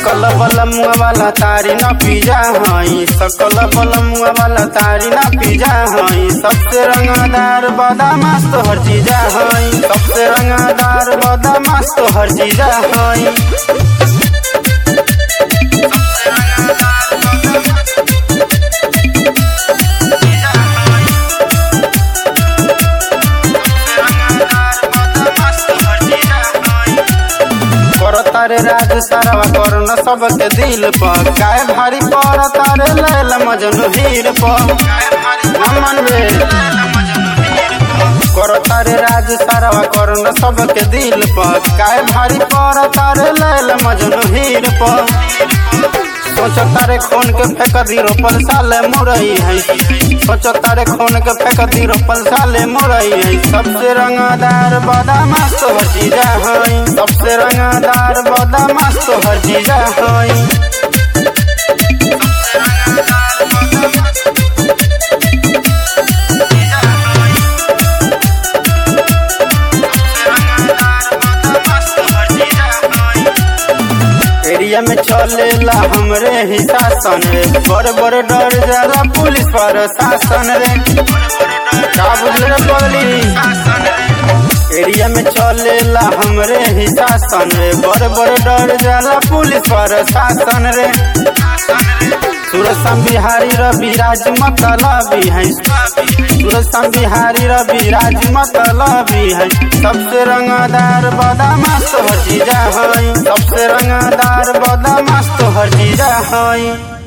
सकल बलमुआ वाला तारी ना पिजा हई, सकल बलमुआ वाला तारी ना पिजा हई। सबसे रंगदार बदमाश तो हर चीजा हई, सबसे रंगदार बदमाश तो हर चीजा हई। तारे राज सारा करना सबके दिल पर, काय भारी पर तारे लैल मजनू हीर पर। नमन बे कर तारे राज सारा करना सबके दिल पर, काय भारी पर तारे लैल मजनू हीर पर। सोच तारे खून के फेंक दी रोपल साले मुरई है, सोच तारे खून के फेंक दी रोपल साले मुरई है। सबसे रंगदार बदमाश तो हर चीजा है, सबसे रंगदार बदमाश तो हर चीजा है। एरिया में चलेला हमरे ही शासन रे, बड़ बड़ डर जाला पुलिस प्रशासन रे। का बुझले रे पगली, एरिया में चलेला हमरे ही शासन रे, बड़ बड़ डर जाला पुलिस प्रशासन रे। सूरज बिहारी रवि राज मतलबी है, सूरज बिहारी रवि राज मतलबी है। सबसे रंगदार बदमाश तो हर चीजा है, सबसे रंगदार बदमाश तो हर चीजा है।